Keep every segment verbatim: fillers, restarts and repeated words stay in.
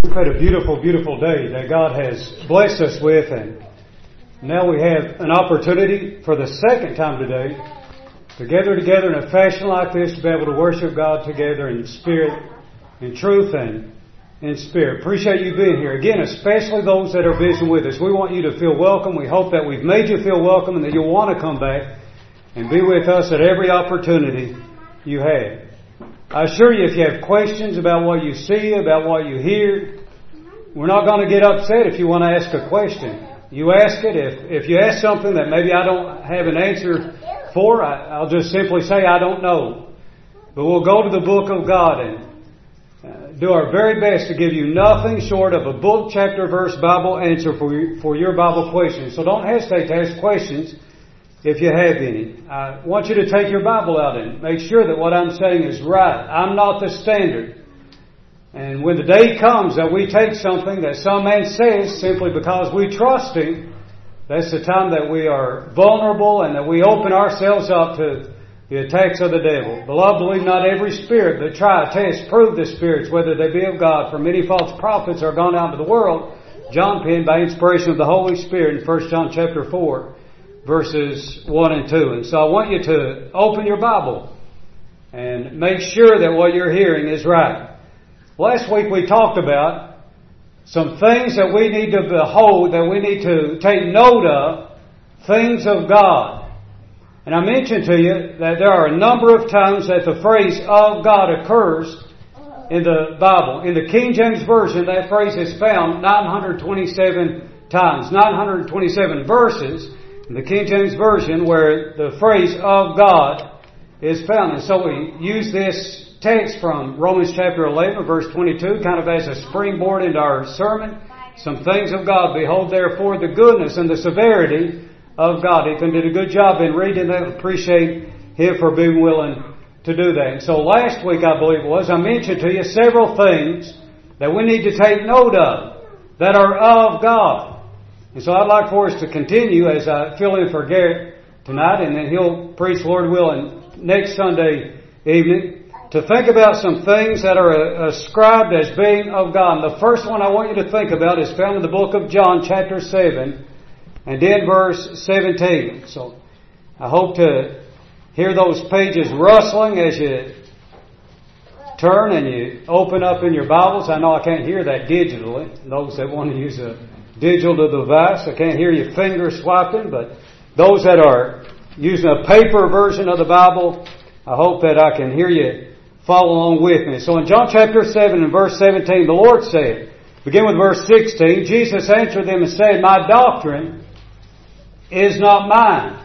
We've had a beautiful, beautiful day that God has blessed us with, and now we have an opportunity for the second time today to gather together in a fashion like this to be able to worship God together in spirit, in truth, and in spirit. Appreciate you being here. Again, especially those that are visiting with us. We want you to feel welcome. We hope that we've made you feel welcome and that you'll want to come back and be with us at every opportunity you have. I assure you, if you have questions about what you see, about what you hear, we're not going to get upset if you want to ask a question. You ask it. If if you ask something that maybe I don't have an answer for, I, I'll just simply say I don't know. But we'll go to the book of God and uh, do our very best to give you nothing short of a book, chapter, verse, Bible answer for your, for your Bible questions. So don't hesitate to ask questions if you have any. I want you to take your Bible out and make sure that what I'm saying is right. I'm not the standard. And when the day comes that we take something that some man says simply because we trust him, that's the time that we are vulnerable and that we open ourselves up to the attacks of the devil. Beloved, believe not every spirit, but try, test, prove the spirits, whether they be of God. For many false prophets are gone out into the world. John penned by inspiration of the Holy Spirit in First John chapter four. Verses one and two. And so I want you to open your Bible and make sure that what you're hearing is right. Last week we talked about some things that we need to behold, that we need to take note of, things of God. And I mentioned to you that there are a number of times that the phrase of God occurs in the Bible. In the King James Version, that phrase is found nine hundred twenty-seven times, nine hundred twenty-seven verses. In the King James Version, where the phrase of God is found. And so we use this text from Romans chapter eleven, verse twenty-two, kind of as a springboard into our sermon. Some things of God. Behold, therefore, the goodness and the severity of God. Ethan did a good job in reading that. Appreciate him for being willing to do that. And so last week, I believe it was, I mentioned to you several things that we need to take note of that are of God. And so I'd like for us to continue as I fill in for Garrett tonight, and then he'll preach, Lord willing, next Sunday evening, to think about some things that are ascribed as being of God. And the first one I want you to think about is found in the book of John, chapter seven, and in verse seventeen. So I hope to hear those pages rustling as you turn and you open up in your Bibles. I know I can't hear that digitally. Those that want to use a digital device, I can't hear your fingers swiping, but those that are using a paper version of the Bible, I hope that I can hear you follow along with me. So in John chapter seven and verse seventeen, the Lord said, begin with verse sixteen, Jesus answered them and said, my doctrine is not mine,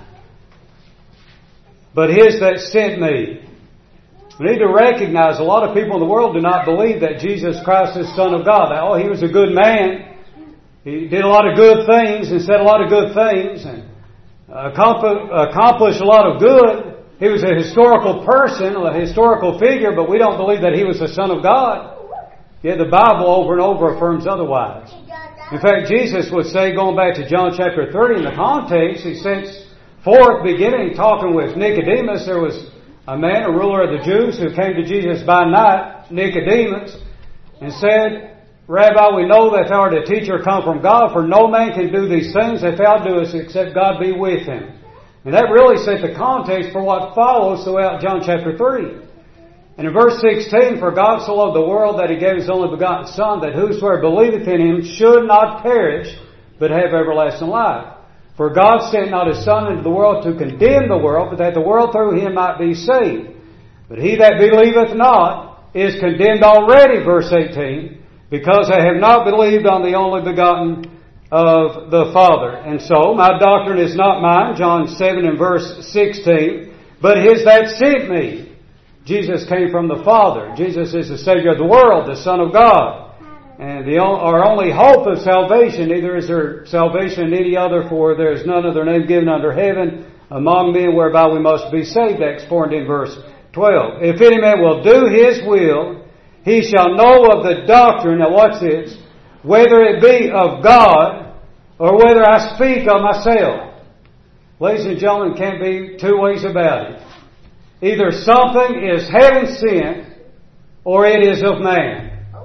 but his that sent me. We need to recognize a lot of people in the world do not believe that Jesus Christ is the Son of God. That, oh, he was a good man. He did a lot of good things and said a lot of good things and accomplished a lot of good. He was a historical person, a historical figure, but we don't believe that he was the Son of God. Yet the Bible over and over affirms otherwise. In fact, Jesus would say, going back to John chapter thirty in the context, he sets forth, beginning talking with Nicodemus. There was a man, a ruler of the Jews, who came to Jesus by night, Nicodemus, and said, Rabbi, we know that thou art a teacher come from God, for no man can do these things that thou doest except God be with him. And that really set the context for what follows throughout John chapter three. And in verse sixteen, for God so loved the world that he gave his only begotten Son, that whosoever believeth in him should not perish, but have everlasting life. For God sent not his Son into the world to condemn the world, but that the world through him might be saved. But he that believeth not is condemned already, verse eighteen, because I have not believed on the only begotten of the Father. And so, my doctrine is not mine, John seven and verse sixteen, but his that sent me. Jesus came from the Father. Jesus is the Savior of the world, the Son of God. And the, our only hope of salvation, neither is there salvation in any other, for there is none other name given under heaven among men whereby we must be saved. Acts four and in verse twelve. If any man will do his will, he shall know of the doctrine, now watch this, whether it be of God or whether I speak of myself. Ladies and gentlemen, can't be two ways about it. Either something is heaven sent or it is of man.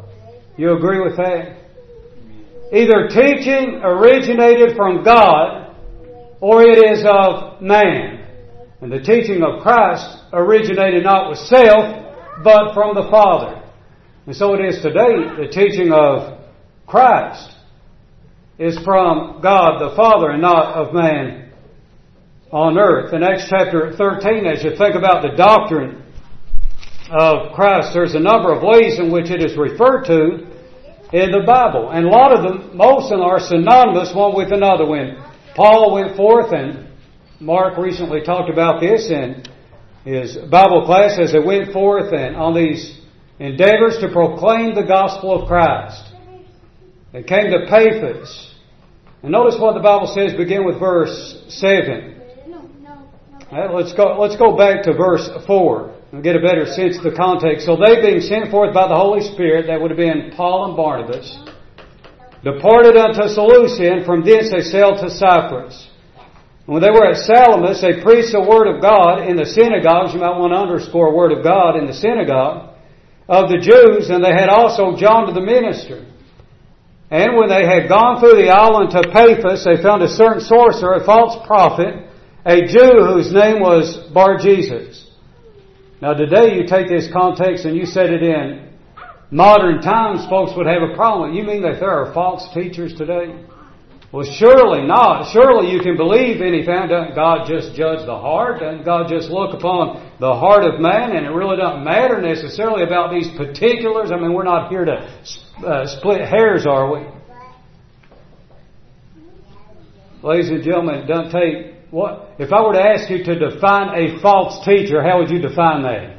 You agree with that? Either teaching originated from God or it is of man. And the teaching of Christ originated not with self, but from the Father. And so it is today. The teaching of Christ is from God the Father and not of man on earth. In Acts chapter thirteen, as you think about the doctrine of Christ, there's a number of ways in which it is referred to in the Bible. And a lot of them, most of them are synonymous one with another. When Paul went forth, and Mark recently talked about this in his Bible class, as they went forth and on these endeavors to proclaim the gospel of Christ. They came to Paphos. And notice what the Bible says, begin with verse seven. Right, let's go, let's go back to verse four and get a better sense of the context. So they, being sent forth by the Holy Spirit, that would have been Paul and Barnabas, departed unto Seleucia, and from thence they sailed to Cyprus. And when they were at Salamis, they preached the word of God in the synagogues. You might want to underscore word of God in the synagogue of the Jews, and they had also John to the minister. And when they had gone through the island to Paphos, they found a certain sorcerer, a false prophet, a Jew whose name was Bar-Jesus. Now today you take this context and you set it in modern times, folks would have a problem. You mean that there are false teachers today? Well, surely not. Surely you can believe anything. Doesn't God just judge the heart? Doesn't God just look upon the heart of man? And it really doesn't matter necessarily about these particulars. I mean, we're not here to uh, split hairs, are we? Ladies and gentlemen, it doesn't take... What if I were to ask you to define a false teacher, how would you define that?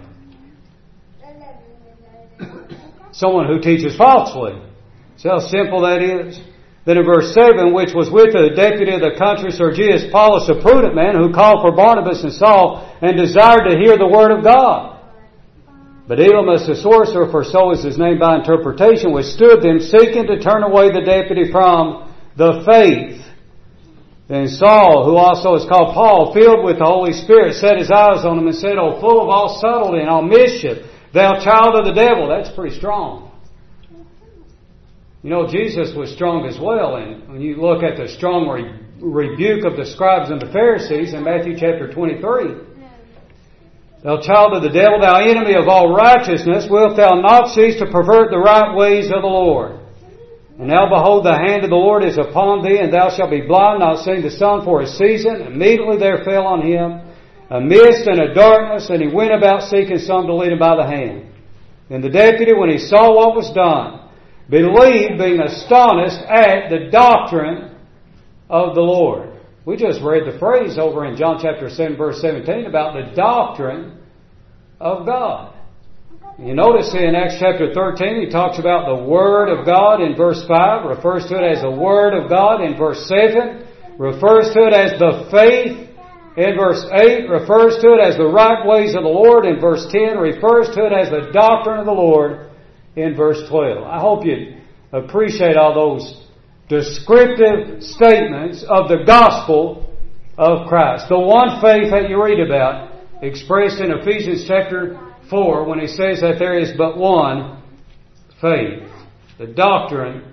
Someone who teaches falsely. See how simple that is? Then in verse seven, which was with the deputy of the country, Sergius Paulus, a prudent man, who called for Barnabas and Saul, and desired to hear the word of God. But Elymas the sorcerer, for so is his name by interpretation, withstood them, seeking to turn away the deputy from the faith. Then Saul, who also is called Paul, filled with the Holy Spirit, set his eyes on him and said, O full of all subtlety and all mischief, thou child of the devil. That's pretty strong. You know, Jesus was strong as well. And when you look at the strong re- rebuke of the scribes and the Pharisees in Matthew chapter twenty-three, thou child of the devil, thou enemy of all righteousness, wilt thou not cease to pervert the right ways of the Lord? And now behold, the hand of the Lord is upon thee, and thou shalt be blind, not seeing the sun for a season. Immediately there fell on him a mist and a darkness, and he went about seeking some to lead him by the hand. And the deputy, when he saw what was done, believed, being astonished at the doctrine of the Lord. We just read the phrase over in John chapter seven, verse seventeen, about the doctrine of God. You notice in Acts chapter thirteen, he talks about the Word of God in verse five, refers to it as the Word of God in verse seven, refers to it as the faith in verse eight, refers to it as the right ways of the Lord in verse ten, refers to it as the doctrine of the Lord in verse twelve. I hope you appreciate all those descriptive statements of the gospel of Christ. The one faith that you read about expressed in Ephesians chapter four when he says that there is but one faith. The doctrine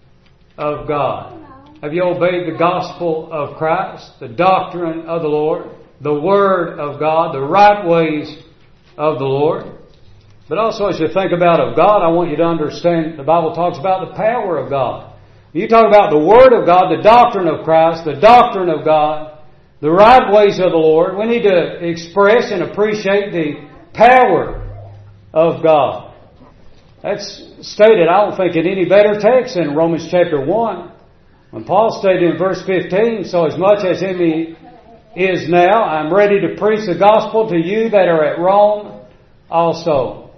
of God. Have you obeyed the gospel of Christ? The doctrine of the Lord? The Word of God? The right ways of the Lord? But also as you think about of God, I want you to understand the Bible talks about the power of God. You talk about the Word of God, the doctrine of Christ, the doctrine of God, the right ways of the Lord. We need to express and appreciate the power of God. That's stated, I don't think, in any better text in Romans chapter one. When Paul stated in verse fifteen, so as much as in me is now, I'm ready to preach the gospel to you that are at Rome also.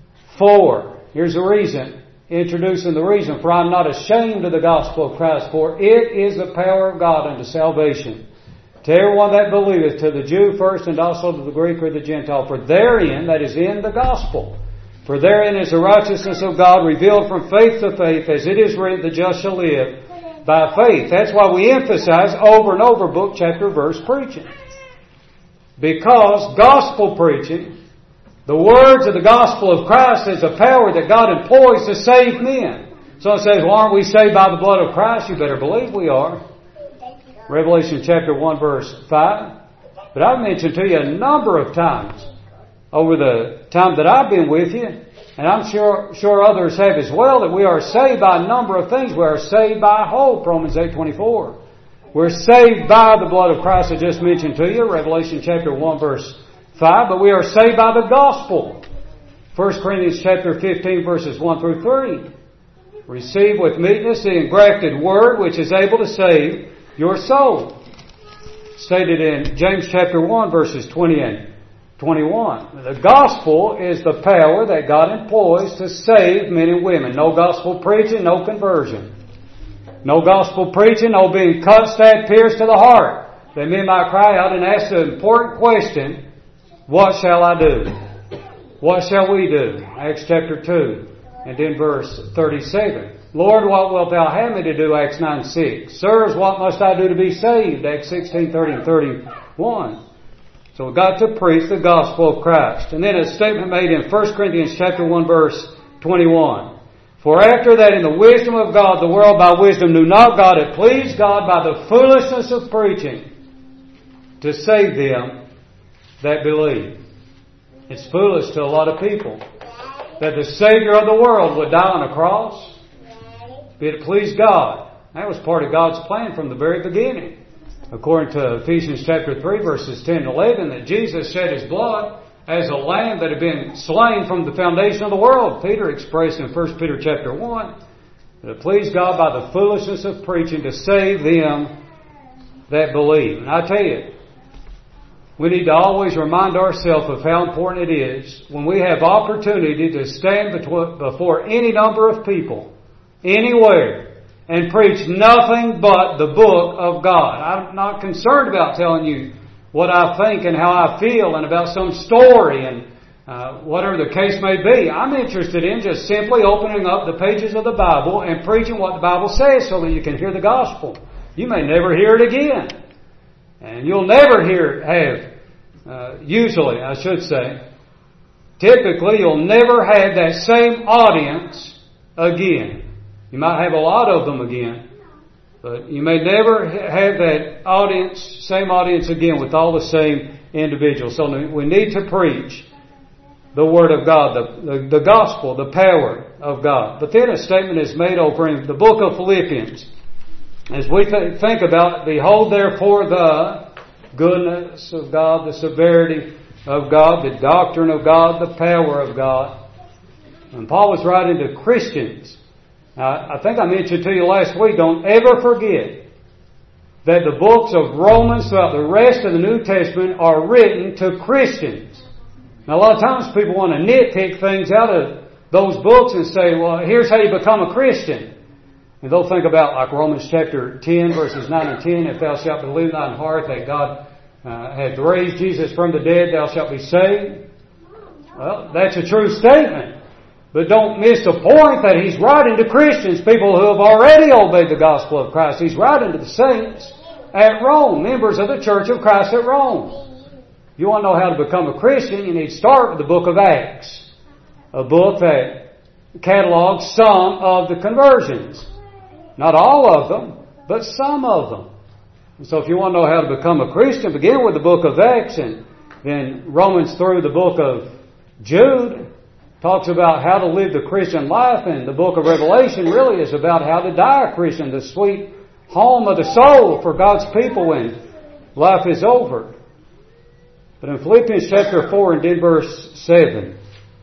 For, here's the reason, introducing the reason, for I'm not ashamed of the gospel of Christ, for it is the power of God unto salvation to everyone that believeth, to the Jew first and also to the Greek or the Gentile. For therein, that is in the gospel, for therein is the righteousness of God revealed from faith to faith, as it is written, the just shall live by faith. That's why we emphasize over and over book, chapter, verse preaching. Because gospel preaching, The words of the gospel of Christ is the power that God employs to save men. Someone says, well, aren't we saved by the blood of Christ? You better believe we are. Revelation chapter one verse five. But I've mentioned to you a number of times over the time that I've been with you, and I'm sure sure others have as well, that we are saved by a number of things. We are saved by hope, Romans eight twenty-four. We're saved by the blood of Christ I just mentioned to you, Revelation chapter one verse five, but we are saved by the gospel. First Corinthians chapter fifteen verses one through three. Receive with meekness the engrafted word which is able to save your soul. Stated in James chapter one verses twenty and twenty-one. The gospel is the power that God employs to save men and women. No gospel preaching, no conversion. No gospel preaching, no being cut, stabbed, pierced to the heart. That men might cry out and ask the important question, what shall I do? What shall we do? Acts chapter two and then verse thirty-seven. Lord, what wilt thou have me to do? Acts nine six. Sirs, what must I do to be saved? Acts sixteen thirty and thirty-one. So we've got to preach the gospel of Christ. And then a statement made in First Corinthians chapter one verse twenty-one. For after that in the wisdom of God, the world by wisdom knew not God, it pleased God by the foolishness of preaching to save them that believe. It's foolish to a lot of people that the Savior of the world would die on a cross. But it pleased God. That was part of God's plan from the very beginning. According to Ephesians chapter three verses ten and eleven, that Jesus shed His blood as a lamb that had been slain from the foundation of the world. Peter expressed in First Peter chapter one that it pleased God by the foolishness of preaching to save them that believe. And I tell you, we need to always remind ourselves of how important it is when we have opportunity to stand before any number of people, anywhere, and preach nothing but the book of God. I'm not concerned about telling you what I think and how I feel and about some story and uh, whatever the case may be. I'm interested in just simply opening up the pages of the Bible and preaching what the Bible says so that you can hear the gospel. You may never hear it again. And you'll never hear, have, uh, usually I should say, typically you'll never have that same audience again. You might have a lot of them again. But you may never have that audience, same audience again with all the same individuals. So we need to preach the Word of God, the, the, the gospel, the power of God. But then a statement is made over in the book of Philippians. As we th- think about, behold therefore the goodness of God, the severity of God, the doctrine of God, the power of God. And Paul was writing to Christians. Now, I think I mentioned to you last week, don't ever forget that the books of Romans throughout the rest of the New Testament are written to Christians. Now, a lot of times people want to nitpick things out of those books and say, well, here's how you become a Christian. And they'll think about like Romans chapter ten, verses nine and ten, if thou shalt believe in thine heart that God uh, hath raised Jesus from the dead, thou shalt be saved. Well, that's a true statement. But don't miss the point that he's writing to Christians, people who have already obeyed the gospel of Christ. He's writing to the saints at Rome, members of the Church of Christ at Rome. If you want to know how to become a Christian, you need to start with the book of Acts, a book that catalogs some of the conversions. Not all of them, but some of them. And so if you want to know how to become a Christian, begin with the book of Acts and then Romans through the book of Jude. Talks about how to live the Christian life, and the book of Revelation really is about how to die a Christian, the sweet home of the soul for God's people when life is over. But in Philippians chapter four and then verse seven,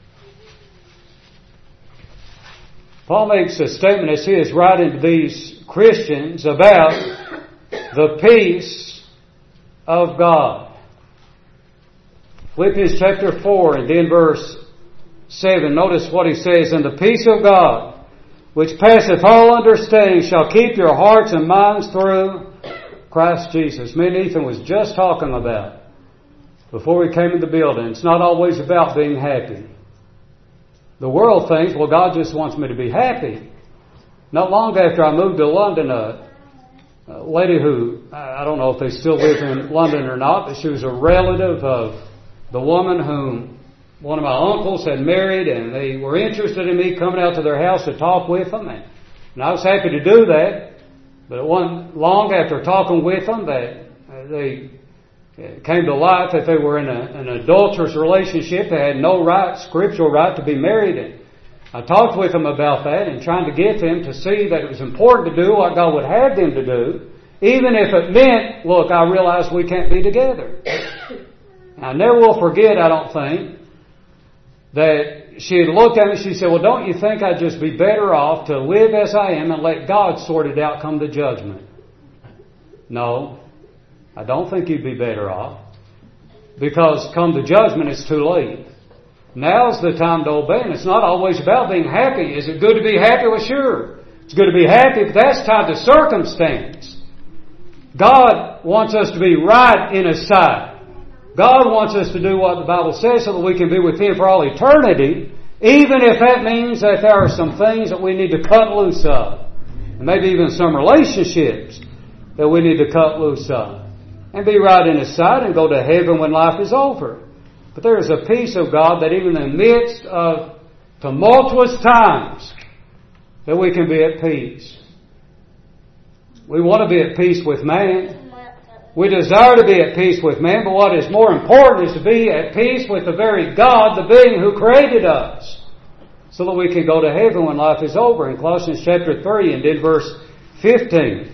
Paul makes a statement as he is writing to these Christians about the peace of God. Philippians chapter four and then verse seven. Notice what he says, and the peace of God, which passeth all understanding, shall keep your hearts and minds through Christ Jesus. Me and Ethan was just talking about before we came in the building. It's not always about being happy. The world thinks, well, God just wants me to be happy. Not long after I moved to London, a, a lady who, I don't know if they still live in London or not, but she was a relative of the woman whom one of my uncles had married, and they were interested in me coming out to their house to talk with them, and, and I was happy to do that. But it wasn't long after talking with them that uh, they came to light that they were in a, an adulterous relationship. They had no right, scriptural right to be married. And I talked with them about that and trying to get them to see that it was important to do what God would have them to do, even if it meant, look, I realize we can't be together. I never will forget, I don't think, that she had looked at me and she said, well, don't you think I'd just be better off to live as I am and let God sort it out come to judgment? No, I don't think you'd be better off. Because come to judgment, it's too late. Now's the time to obey, and it's not always about being happy. Is it good to be happy? Well, sure. It's good to be happy, but that's tied to circumstance. God wants us to be right in His sight. God wants us to do what the Bible says so that we can be with Him for all eternity, even if that means that there are some things that we need to cut loose of. And maybe even some relationships that we need to cut loose of. And be right in His sight and go to heaven when life is over. But there is a peace of God that even in the midst of tumultuous times, that we can be at peace. We want to be at peace with man. We desire to be at peace with man, but what is more important is to be at peace with the very God, the being who created us, so that we can go to heaven when life is over. In Colossians chapter three and in verse fifteen.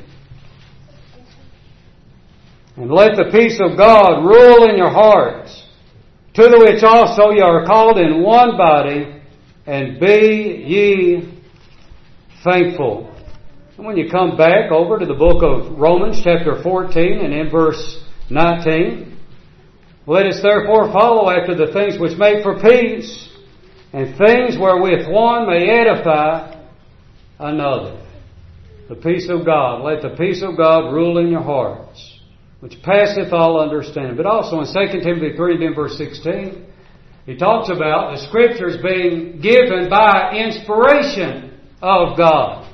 And let the peace of God rule in your hearts, to the which also ye are called in one body, and be ye thankful. And when you come back over to the book of Romans chapter fourteen and in verse nineteen, let us therefore follow after the things which make for peace, and things wherewith one may edify another. The peace of God. Let the peace of God rule in your hearts, which passeth all understanding. But also in Second Timothy three and in verse sixteen, he talks about the Scriptures being given by inspiration of God.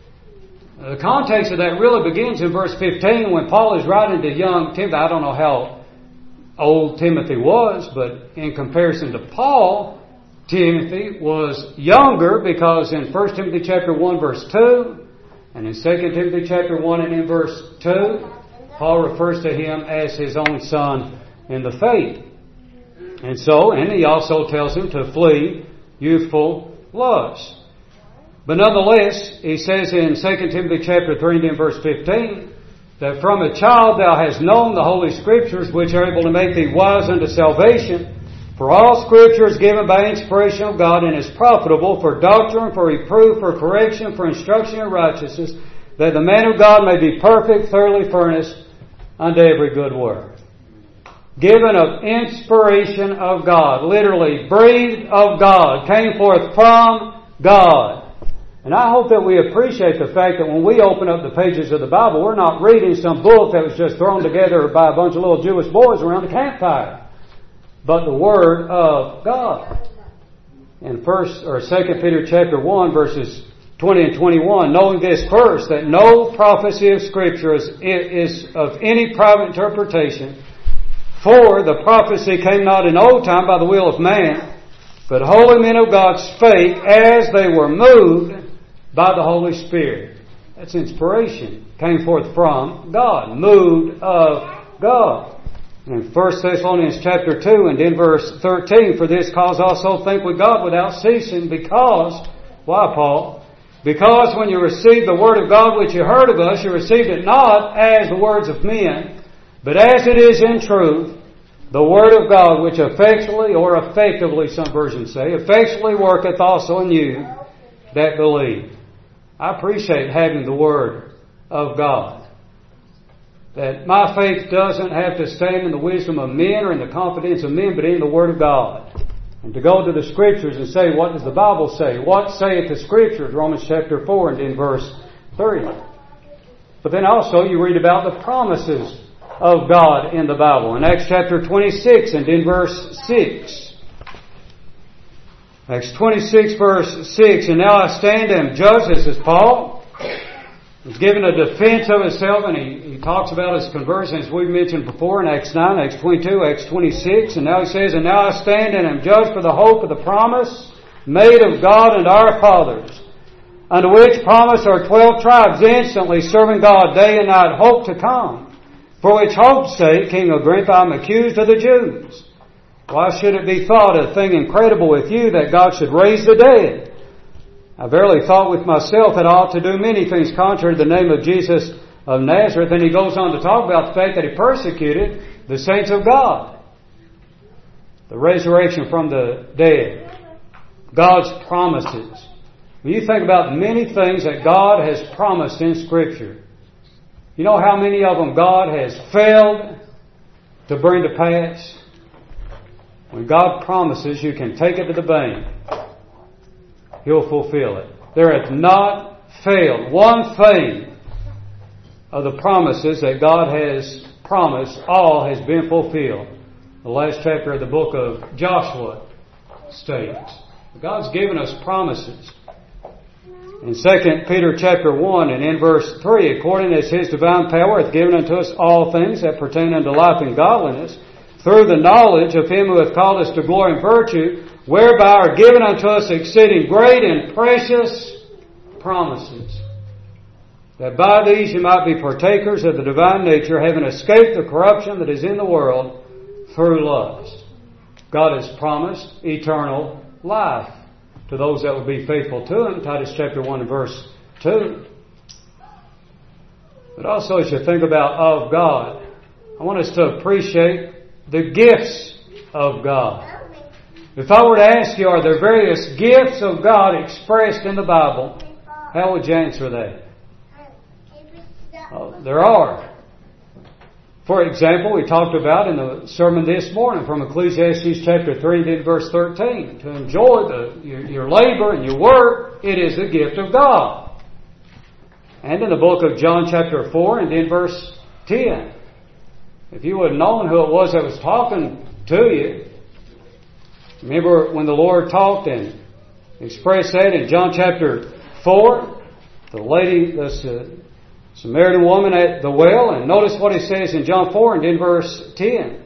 The context of that really begins in verse fifteen when Paul is writing to young Timothy. I don't know how old Timothy was, but in comparison to Paul, Timothy was younger, because in First Timothy chapter one verse two and in Second Timothy chapter one and in verse two, Paul refers to him as his own son in the faith. And so, and he also tells him to flee youthful lusts. But nonetheless, he says in Second Timothy chapter three and in verse fifteen, that from a child thou hast known the Holy Scriptures, which are able to make thee wise unto salvation. For all Scripture is given by inspiration of God, and is profitable for doctrine, for reproof, for correction, for instruction in righteousness, that the man of God may be perfect, thoroughly furnished unto every good work. Given of inspiration of God, literally breathed of God, came forth from God. And I hope that we appreciate the fact that when we open up the pages of the Bible, we're not reading some book that was just thrown together by a bunch of little Jewish boys around the campfire, but the Word of God. In First or Second Peter chapter one, verses twenty and twenty-one, knowing this first, that no prophecy of Scripture is, is of any private interpretation, for the prophecy came not in old time by the will of man, but holy men of God spake as they were moved by the Holy Spirit. That's inspiration. Came forth from God. Moved of God. In First Thessalonians chapter two and in verse thirteen, for this cause also think with God without ceasing, because, why Paul? Because when you received the word of God which you heard of us, you received it not as the words of men, but as it is in truth, the word of God, which effectually, or effectively, some versions say, effectually worketh also in you that believe. I appreciate having the Word of God. That my faith doesn't have to stand in the wisdom of men or in the confidence of men, but in the Word of God. And to go to the Scriptures and say, what does the Bible say? What saith the Scriptures? Romans chapter four and in verse thirty. But then also you read about the promises of God in the Bible. In Acts chapter twenty-six and in verse six. Acts twenty-six verse six, and now I stand and am judged, this is Paul, He's given a defense of himself, and he, he talks about his conversion, as we've mentioned before, in Acts nine, Acts twenty-two, Acts twenty-six. And now he says, "And now I stand and am judged for the hope of the promise made of God and our fathers, unto which promise are twelve tribes instantly serving God day and night, hope to come. For which hope's sake, King Agrippa, I am accused of the Jews. Why should it be thought a thing incredible with you that God should raise the dead? I verily thought with myself that I ought to do many things contrary to the name of Jesus of Nazareth." And he goes on to talk about the fact that he persecuted the saints of God. The resurrection from the dead. God's promises. When you think about the many things that God has promised in Scripture, you know how many of them God has failed to bring to pass? When God promises, you can take it to the bank. He'll fulfill it. There hath not failed one thing of the promises that God has promised. All has been fulfilled. The last chapter of the book of Joshua states. God's given us promises. In Second Peter chapter one and in verse three, "According as His divine power hath given unto us all things that pertain unto life and godliness, through the knowledge of Him who hath called us to glory and virtue, whereby are given unto us exceeding great and precious promises, that by these you might be partakers of the divine nature, having escaped the corruption that is in the world through lust." God has promised eternal life to those that will be faithful to Him. Titus chapter one and verse two. But also as you think about of God, I want us to appreciate the gifts of God. If I were to ask you, are there various gifts of God expressed in the Bible? How would you answer that? Oh, there are. For example, we talked about in the sermon this morning from Ecclesiastes chapter three and verse thirteen. To enjoy the, your, your labor and your work, it is a gift of God. And in the book of John chapter four and in verse ten. If you would have known who it was that was talking to you, remember when the Lord talked and expressed that in John chapter four, the lady, the Samaritan woman at the well, and notice what He says in John four and in verse ten.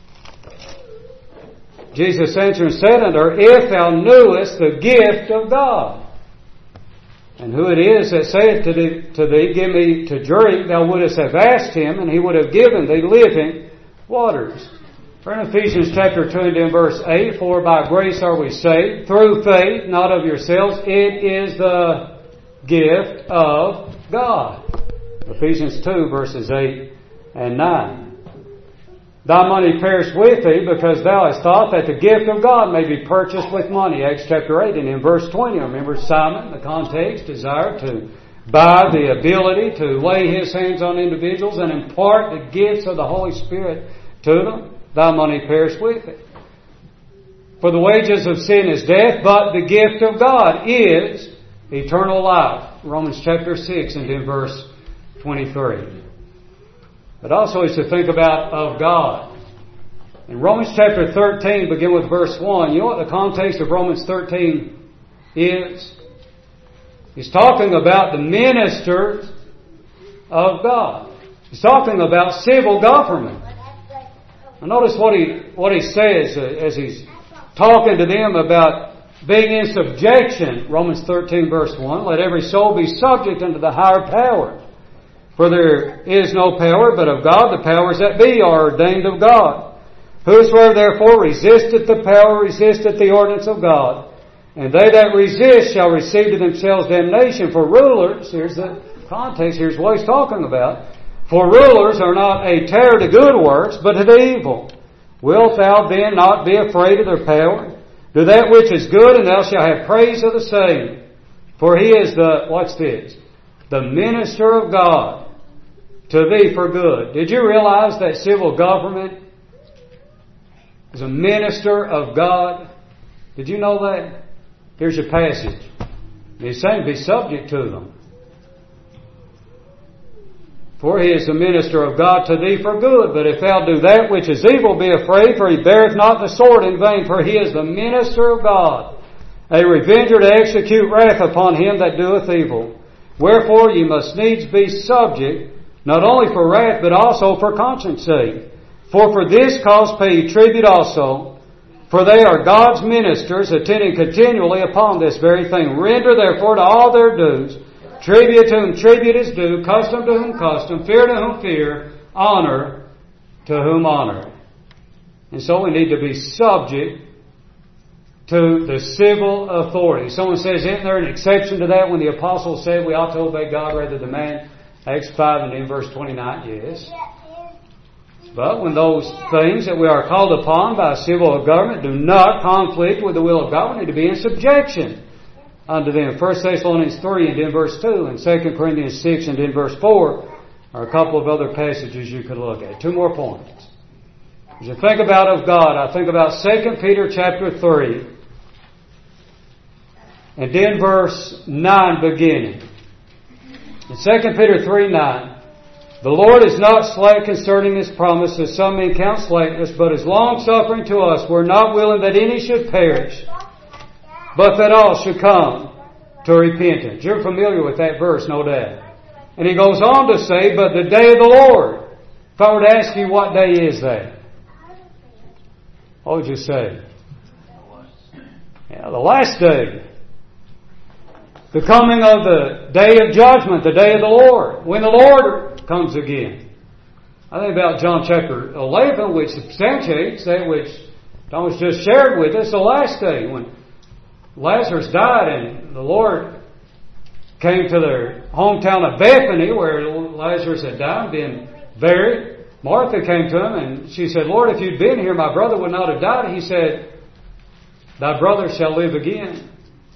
Jesus answered and said unto her, "If thou knewest the gift of God, and who it is that saith to thee, to thee, Give me to drink, thou wouldest have asked Him, and He would have given thee living waters." For in Ephesians chapter two and in verse eight, "For by grace are we saved, through faith, not of yourselves. It is the gift of God." Ephesians two verses eight and nine. "Thy money perish with thee, because thou hast thought that the gift of God may be purchased with money." Acts chapter eight and in verse twenty. Remember Simon, the context, desired to buy the ability to lay his hands on individuals and impart the gifts of the Holy Spirit to them. Thy money perish with thee. "For the wages of sin is death, but the gift of God is eternal life." Romans chapter six and in verse twenty-three. But also is to think about of God. In Romans chapter thirteen, begin with verse one. You know what the context of Romans thirteen is? He's talking about the ministers of God. He's talking about civil government. Now notice what he what he says as he's talking to them about being in subjection. Romans thirteen verse one. "Let every soul be subject unto the higher power. For there is no power but of God. The powers that be are ordained of God. Whosoever therefore resisteth the power resisteth the ordinance of God. And they that resist shall receive to themselves damnation. For rulers," here's the context, here's what he's talking about. "For rulers are not a terror to good works, but to the evil. Wilt thou then not be afraid of their power? Do that which is good, and thou shalt have praise of the same. For he is the," what's this? "The minister of God to thee for good." Did you realize that civil government is a minister of God? Did you know that? Here's your passage. He's saying be subject to them. "For he is the minister of God to thee for good. But if thou do that which is evil, be afraid, for he beareth not the sword in vain. For he is the minister of God, a revenger to execute wrath upon him that doeth evil. Wherefore ye must needs be subject, not only for wrath, but also for conscience sake. For for this cause pay ye tribute also, for they are God's ministers, attending continually upon this very thing. Render therefore to all their dues, tribute to whom tribute is due, custom to whom custom, fear to whom fear, honor to whom honor. And so we need to be subject to the civil authority. Someone says, isn't there an exception to that when the apostle said we ought to obey God rather than man? Acts five and in verse twenty-nine, yes. But when those things that we are called upon by civil government do not conflict with the will of God, we need to be in subjection unto them. First Thessalonians three and in verse two and Second Corinthians six and in verse four are a couple of other passages you could look at. Two more points. As you think about of God, I think about Second Peter chapter three and in verse nine beginning. In Second Peter three nine, the Lord is not slack concerning His promise, as some men count slackness, but is long-suffering to us. We're not willing that any should perish, but that all should come to repentance. You're familiar with that verse, no doubt. And he goes on to say, but the day of the Lord. If I were to ask you, what day is that? What would you say? Yeah, the last day. The coming of the day of judgment, the day of the Lord, when the Lord comes again. I think about John chapter eleven, which substantiates that which Thomas just shared with us, the last day when Lazarus died and the Lord came to their hometown of Bethany where Lazarus had died and been buried. Martha came to him and she said, Lord, if you'd been here, my brother would not have died. He said, thy brother shall live again.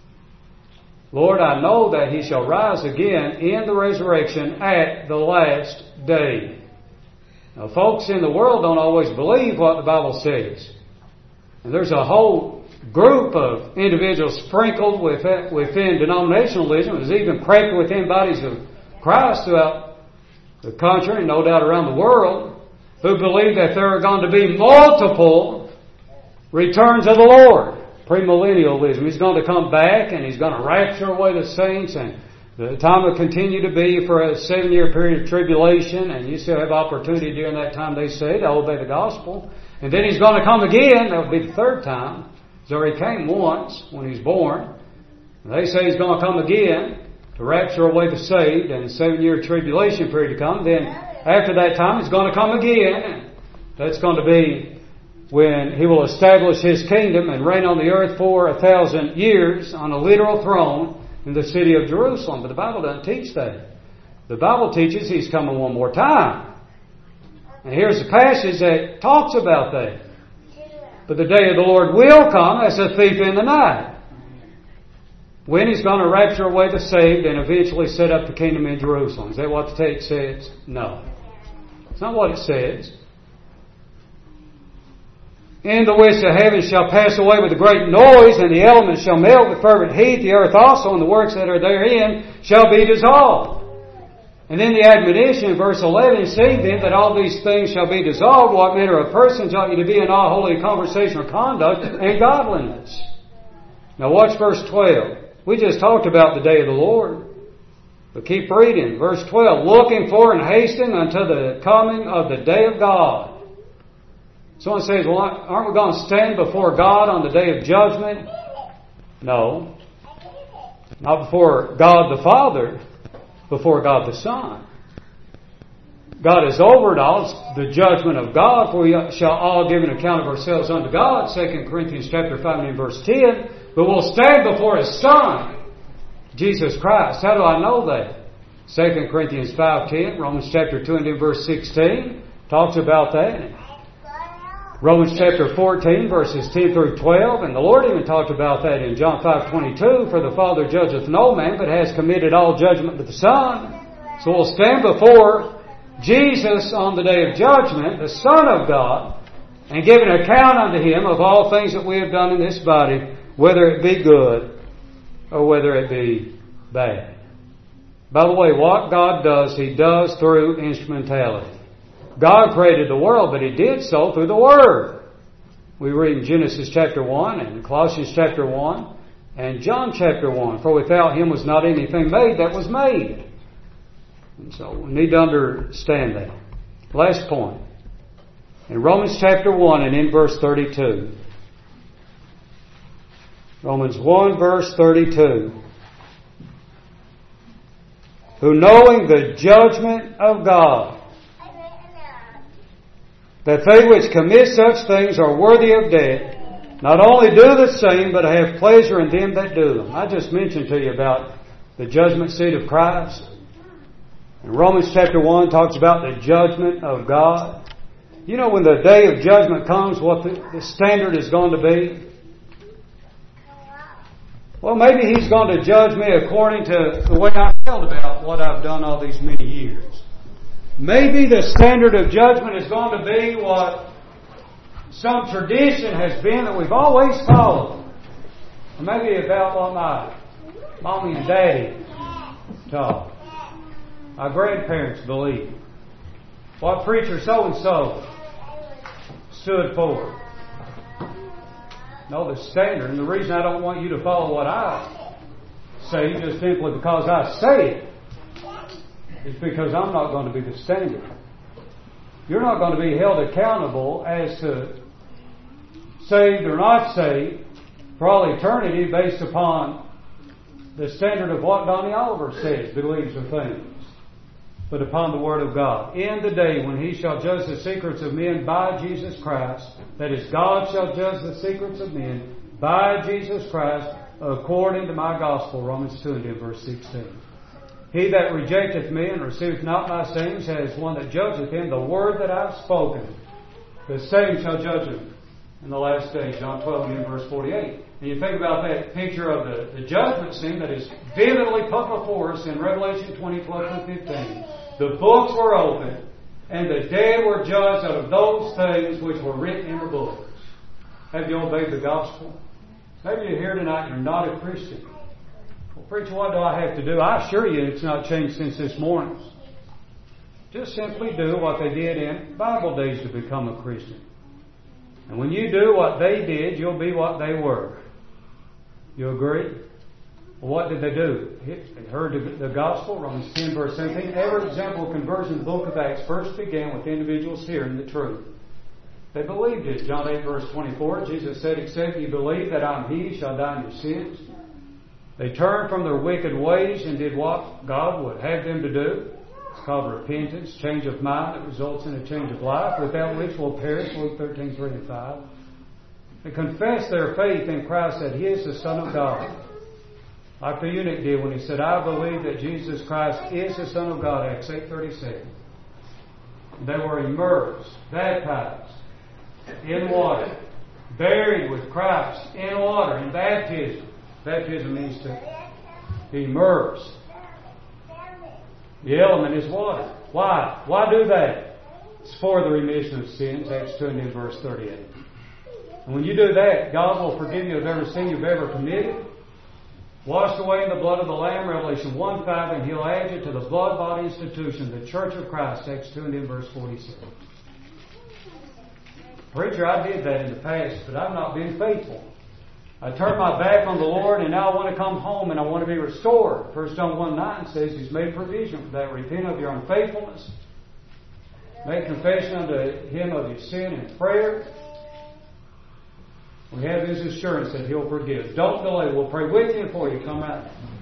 Lord, I know that he shall rise again in the resurrection at the last day. Now, folks in the world don't always believe what the Bible says. And there's a whole group of individuals sprinkled within, within denominationalism, there's even crept within bodies of Christ throughout the country and no doubt around the world, who believe that there are going to be multiple returns of the Lord. Premillennialism. He's going to come back and He's going to rapture away the saints, and the time will continue to be for a seven-year period of tribulation, and you still have opportunity during that time, they say, to obey the gospel. And then He's going to come again. That will be the third time. He's already came once when He's born. And they say He's going to come again to rapture away the saved, and a seven-year tribulation period to come. Then after that time, He's going to come again, and that's going to be when He will establish His kingdom and reign on the earth for a thousand years on a literal throne in the city of Jerusalem. But the Bible doesn't teach that. The Bible teaches He's coming one more time. And here's a passage that talks about that. But the day of the Lord will come as a thief in the night, when He's going to rapture away the saved and eventually set up the kingdom in Jerusalem. Is that what the text says? No. It's not what it says. In the which the heavens shall pass away with a great noise, and the elements shall melt with fervent heat, the earth also and the works that are therein shall be dissolved. And then the admonition in verse eleven, seeing then that all these things shall be dissolved, what manner of persons ought you to be in all holy conversation or conduct and godliness? Now watch verse twelve. We just talked about the day of the Lord. But keep reading. Verse twelve, looking for and hastening unto the coming of the day of God. Someone says, well, aren't we going to stand before God on the day of judgment? No. Not before God the Father, before God the Son. God is over it all. It's the judgment of God, for we shall all give an account of ourselves unto God, Second Corinthians chapter five and verse ten. But we'll stand before His Son, Jesus Christ. How do I know that? Second Corinthians five ten, Romans chapter two and in verse sixteen talks about that. Romans chapter fourteen, verses ten through twelve, and the Lord even talked about that in John five twenty-two, for the Father judgeth no man, but has committed all judgment to the Son. So we'll stand before Jesus on the day of judgment, the Son of God, and give an account unto Him of all things that we have done in this body, whether it be good or whether it be bad. By the way, what God does, He does through instrumentality. God created the world, but He did so through the Word. We read in Genesis chapter one and Colossians chapter one And John chapter one, for without Him was not anything made that was made. And so we need to understand that. Last point. In Romans chapter one and in verse thirty-two. Romans one verse thirty-two. Who knowing the judgment of God, that they which commit such things are worthy of death, not only do the same, but have pleasure in them that do them. I just mentioned to you about the judgment seat of Christ. And Romans chapter one talks about the judgment of God. You know when the day of judgment comes, what the, the standard is going to be? Well, maybe He's going to judge me according to the way I felt about what I've done all these many years. Maybe the standard of judgment is going to be what some tradition has been that we've always followed. Or maybe about what my mommy and daddy taught. My grandparents believed. What preacher so-and-so stood for. No, the standard. And the reason I don't want you to follow what I say just simply because I say it is because I'm not going to be the standard. You're not going to be held accountable as to saved or not saved for all eternity based upon the standard of what Donnie Oliver says, believes, or thinks, but upon the Word of God. In the day when He shall judge the secrets of men by Jesus Christ, that is, God shall judge the secrets of men by Jesus Christ according to my gospel, Romans two and verse sixteen. He that rejecteth me and receiveth not my sayings has one that judgeth him, the word that I have spoken. The same shall judge him in the last day, John twelve and verse forty-eight. And you think about that picture of the, the judgment scene that is vividly put before us in Revelation twenty, twelve and fifteen. The books were opened, and the dead were judged out of those things which were written in the books. Have you obeyed the gospel? Maybe you're here tonight and you're not a Christian. Well, preacher, what do I have to do? I assure you it's not changed since this morning. Just simply do what they did in Bible days to become a Christian. And when you do what they did, you'll be what they were. You agree? Well, what did they do? They heard the gospel, Romans ten, verse seventeen. Every example of conversion in the book of Acts first began with individuals hearing the truth. They believed it. John eight, verse twenty-four, Jesus said, except ye believe that I am He, shall die in your sins. They turned from their wicked ways and did what God would have them to do. It's called repentance, change of mind that results in a change of life, without which will perish, Luke thirteen, three and five. They confessed their faith in Christ that He is the Son of God. Like the eunuch did when he said, I believe that Jesus Christ is the Son of God, Acts eight, thirty-seven. They were immersed, baptized in water, buried with Christ in water, in baptism. Baptism means to be immersed. The element is water. Why? Why do that? It's for the remission of sins, Acts two and verse thirty-eight. And when you do that, God will forgive you of every sin you've ever committed. Washed away in the blood of the Lamb, Revelation one five, and He'll add you to the blood-bought institution, the Church of Christ, Acts two and verse forty-seven. Preacher, I did that in the past, but I've not been faithful. I turned my back on the Lord, and now I want to come home and I want to be restored. First John one nine says He's made provision for that. Repent of your unfaithfulness. Make confession unto Him of your sin in prayer. We have His assurance that He'll forgive. Don't delay. We'll pray with you before you come out.